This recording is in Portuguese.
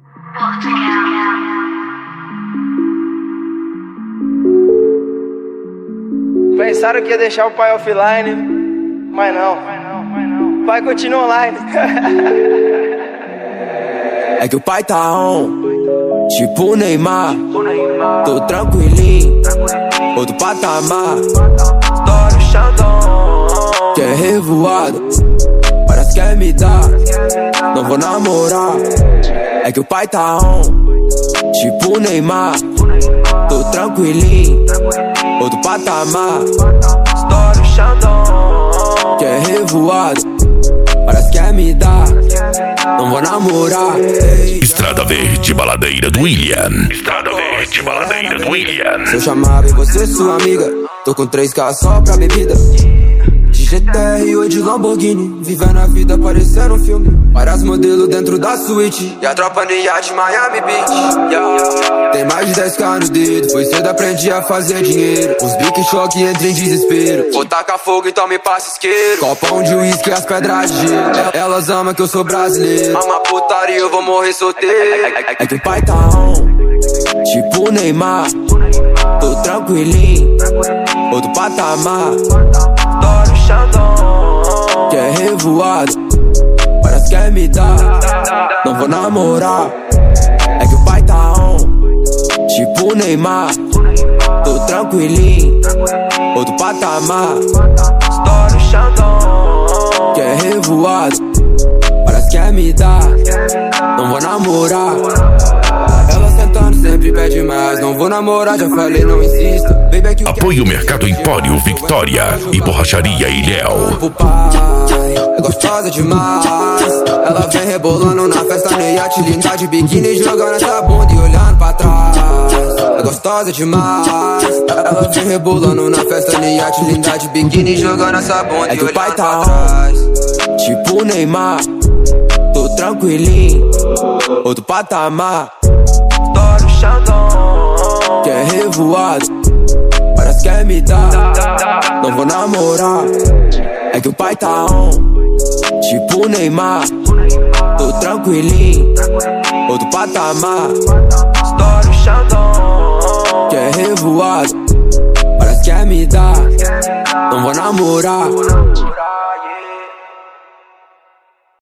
Pensaram que ia deixar o pai offline, mas não. O pai continua online. É que o pai tá on, tipo Neymar. Tô tranquilinho, outro patamar. Estouro Xandão. Quer revoada, parece que quer me dar. Não vou namorar. É que o pai tá on, tipo Neymar. Tô tranquilinho, outro patamar. Estouro Xandão. Quer revoada, parece que quer me dar. Não vou namorar. Estrada Verde, baladeira do William. Estrada Verde, baladeira do William. Se eu chamava em você, sua amiga, tô com 3K só pra bebida. De GTR ou de Lamborghini, vivendo a vida parecendo um filme. Várias modelos dentro da suíte, e a tropa no iate Miami Beach. Yeah. Tem mais de 10K no dedo, foi cedo aprendi a fazer dinheiro. Os bique choque entram em desespero. Vou tacar fogo, então me passa isqueiro. Copão de uísque e as pedras de gelo. Elas amam que eu sou brasileiro. Ama putaria, eu vou morrer solteiro. É que o pai tá on, tipo Neymar. Tô tranquilinho, outro patamar. Estouro Xandão. Quer revoada, parece que quer me dar. Não vou namorar. É que o pai tá on, tipo Neymar. Tô tranquilinho, outro patamar. Estouro Xandão. Quer revoada, parece que quer me dar. Não vou namorar. Ela sentando sempre pede mais. Não vou namorar, já falei, não insista. Baby, é que Apoie o Mercado Empório Victoria e Borracharia Ilhéu. É gostosa demais. Ela vem rebolando na festa no iate, linda de biquíni, jogando essa bunda e olhando pra trás. É gostosa demais. Ela vem rebolando na festa no iate, linda de biquíni, jogando essa bunda e olhando pra trás. Tipo Neymar, tô tranquilinho, outro patamar. Estouro Xandão. Quer revoada, parece que quer me dar. Não vou namorar. É que o pai tá on, tipo Neymar. Tô tranquilinho, outro patamar. Estouro Xandão. Quer revoada, parece que quer me dar. Não vou namorar.